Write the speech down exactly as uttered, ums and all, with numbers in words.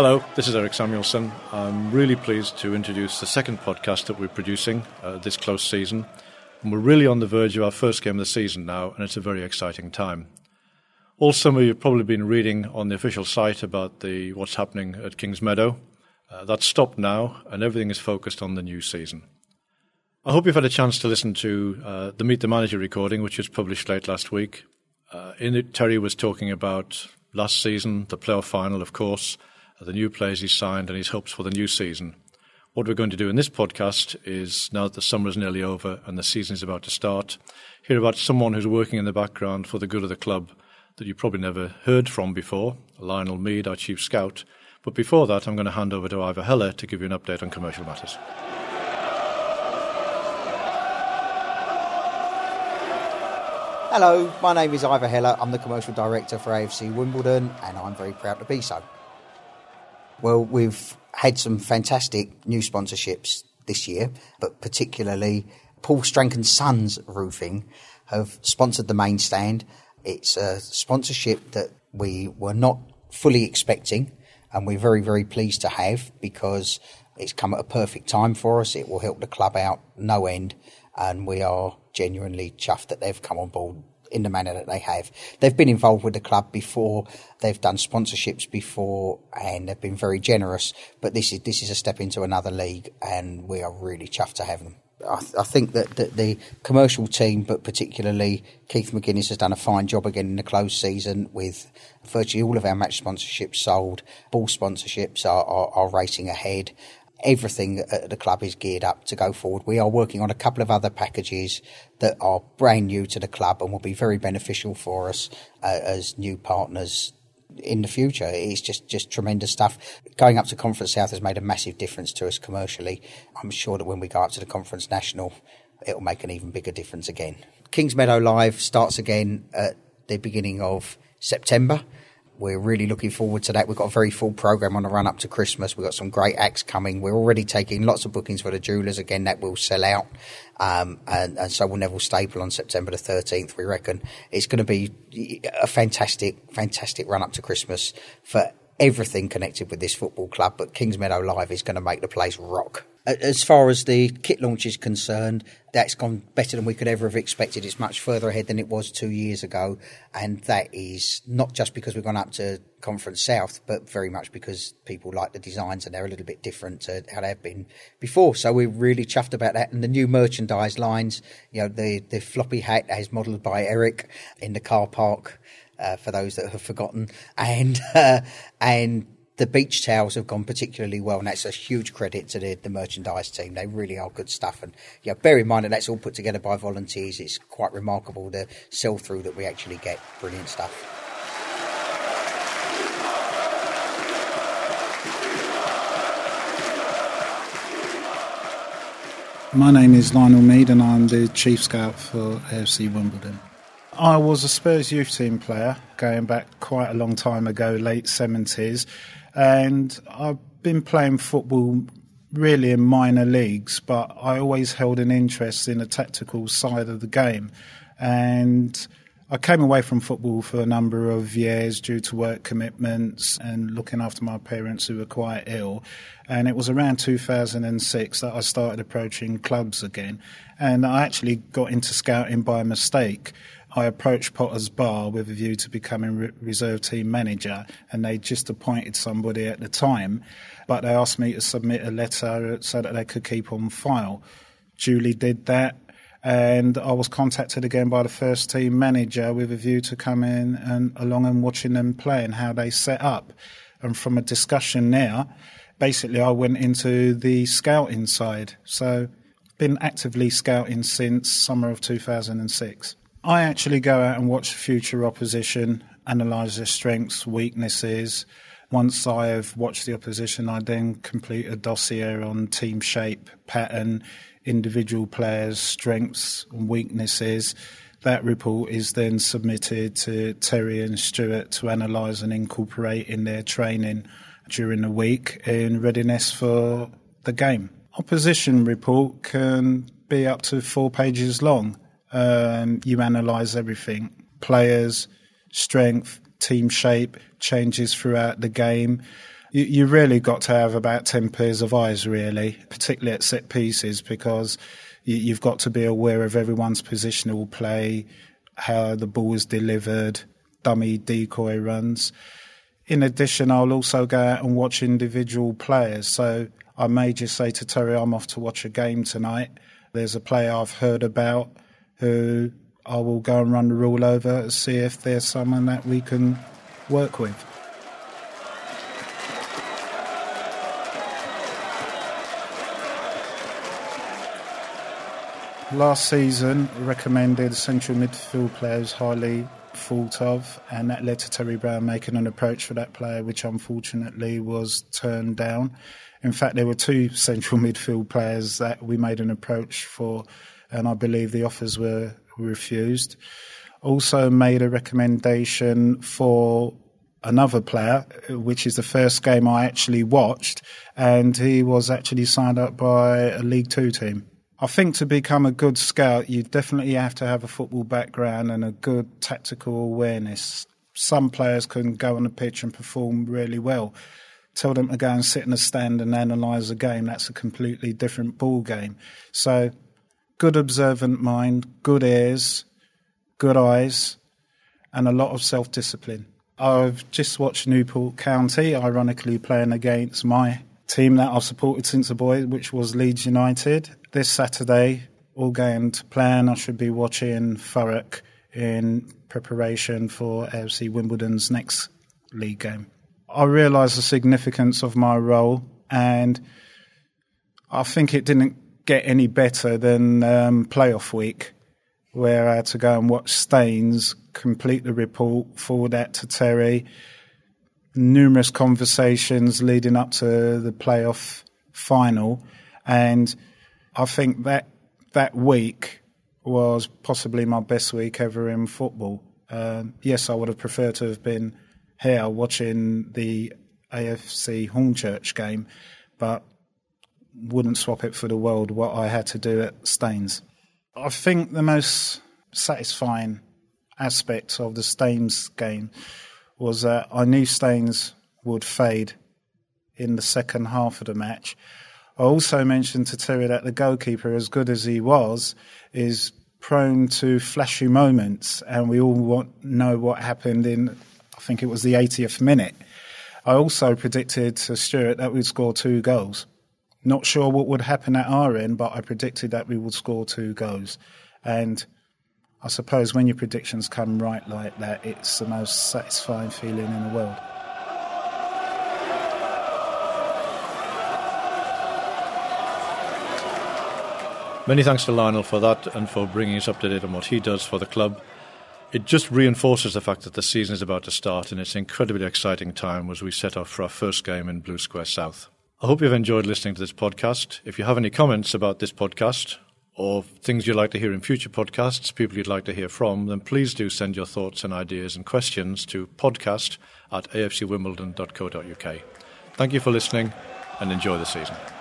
Hello, this is Eric Samuelson. I'm really pleased to introduce the second podcast that we're producing uh, this close season. And we're really on the verge of our first game of the season now, and it's a very exciting time. All summer you've probably been reading on the official site about the what's happening at Kingsmeadow. Uh, that's stopped now, and everything is focused on the new season. I hope you've had a chance to listen to uh, the Meet the Manager recording, which was published late last week. Uh, in it, Terry was talking about last season, the playoff final, of course, the new players he signed and his hopes for the new season. What we're going to do in this podcast is, now that the summer is nearly over and the season is about to start, hear about someone who's working in the background for the good of the club that you probably never heard from before, Lionel Mead, our chief scout. But before that, I'm going to hand over to Ivor Heller to give you an update on commercial matters. Hello, my name is Ivor Heller. I'm the Commercial Director for A F C Wimbledon, and I'm very proud to be so. Well, we've had some fantastic new sponsorships this year, but particularly Paul Strank and Sons Roofing have sponsored the main stand. It's a sponsorship that we were not fully expecting, and we're very, very pleased to have, because it's come at a perfect time for us. It will help the club out no end, and we are genuinely chuffed that they've come on board in the manner that they have. They've been involved with the club before, they've done sponsorships before, and they've been very generous, but this is this is a step into another league, and we are really chuffed to have them. I, th- I think that, that the commercial team, but particularly Keith McGuinness, has done a fine job again in the closed season with virtually all of our match sponsorships sold. Ball sponsorships are, are, are racing ahead. Everything at the club is geared up to go forward. We are working on a couple of other packages that are brand new to the club and will be very beneficial for us uh, as new partners in the future. It's just, just tremendous stuff. Going up to Conference South has made a massive difference to us commercially. I'm sure that when we go up to the Conference National, it'll make an even bigger difference again. Kingsmeadow Live starts again at the beginning of September. We're really looking forward to that. We've got a very full programme on the run up to Christmas. We've got some great acts coming. We're already taking lots of bookings for the Jewellers. Again, that will sell out. Um, and, and so will Neville Staple on September the thirteenth, we reckon. It's going to be a fantastic, fantastic run up to Christmas for everything connected with this football club. But Kingsmeadow Live is going to make the place rock. As far as the kit launch is concerned, that's gone better than we could ever have expected. It's much further ahead than it was two years ago. And that is not just because we've gone up to Conference South, but very much because people like the designs and they're a little bit different to how they've been before. So we're really chuffed about that. And the new merchandise lines, you know, the, the floppy hat is modelled by Eric in the car park, uh, for those that have forgotten. And, uh, and, the beach towels have gone particularly well, and that's a huge credit to the, the merchandise team. They really are good stuff. And yeah, bear in mind that that's all put together by volunteers. It's quite remarkable, the sell-through that we actually get. Brilliant stuff. My name is Lionel Mead, and I'm the chief scout for A F C Wimbledon. I was a Spurs youth team player going back quite a long time ago, late seventies. And I've been playing football really in minor leagues, but I always held an interest in the tactical side of the game. And I came away from football for a number of years due to work commitments and looking after my parents who were quite ill. And it was around two thousand six that I started approaching clubs again. And I actually got into scouting by mistake. I approached Potter's Bar with a view to becoming re- reserve team manager, and they just appointed somebody at the time, but they asked me to submit a letter so that they could keep on file. Julie did that, and I was contacted again by the first team manager with a view to come in and along and watching them play and how they set up. And from a discussion there, basically I went into the scouting side. So been actively scouting since summer of two thousand six. I actually go out and watch future opposition, analyse their strengths, weaknesses. Once I have watched the opposition, I then complete a dossier on team shape, pattern, individual players, strengths and weaknesses. That report is then submitted to Terry and Stuart to analyse and incorporate in their training during the week in readiness for the game. Opposition report can be up to four pages long. Um, you analyse everything, players, strength, team shape, changes throughout the game, you, you really got to have about ten pairs of eyes, really, particularly at set pieces, because you, you've got to be aware of everyone's positional play, how the ball is delivered, dummy decoy runs. In addition, I'll also go out and watch individual players. So I may just say to Terry, I'm off to watch a game tonight. There's a player I've heard about who I will go and run the rule over to see if there's someone that we can work with. Last season, recommended central midfield players highly thought of, and that led to Terry Brown making an approach for that player, which unfortunately was turned down. In fact, there were two central midfield players that we made an approach for, and I believe the offers were refused. Also made a recommendation for another player, which is the first game I actually watched, and he was actually signed up by a League Two team. I think to become a good scout, you definitely have to have a football background and a good tactical awareness. Some players can go on the pitch and perform really well. Tell them to go and sit in a stand and analyse a game, that's a completely different ball game. So, good observant mind, good ears, good eyes, and a lot of self-discipline. I've just watched Newport County, ironically playing against my team that I've supported since a boy, which was Leeds United. This Saturday, all going to plan, I should be watching Thurrock in preparation for A F C Wimbledon's next league game. I realise the significance of my role, and I think it didn't get any better than um, playoff week, where I had to go and watch Staines, complete the report, forward that to Terry. Numerous conversations leading up to the playoff final, and I think that that week was possibly my best week ever in football. Um, yes, I would have preferred to have been here watching the A F C Hornchurch game, but wouldn't swap it for the world what I had to do at Staines. I think the most satisfying aspect of the Staines game was that I knew Staines would fade in the second half of the match. I also mentioned to Terry that the goalkeeper, as good as he was, is prone to flashy moments, and we all want, know what happened in, I think it was the eightieth minute. I also predicted to Stuart that we'd score two goals. Not sure what would happen at our end, but I predicted that we would score two goals. And I suppose when your predictions come right like that, it's the most satisfying feeling in the world. Many thanks to Lionel for that and for bringing us up to date on what he does for the club. It just reinforces the fact that the season is about to start, and it's an incredibly exciting time as we set off for our first game in Blue Square South. I hope you've enjoyed listening to this podcast. If you have any comments about this podcast or things you'd like to hear in future podcasts, people you'd like to hear from, then please do send your thoughts and ideas and questions to podcast at a f c wimbledon dot co dot u k. Thank you for listening and enjoy the season.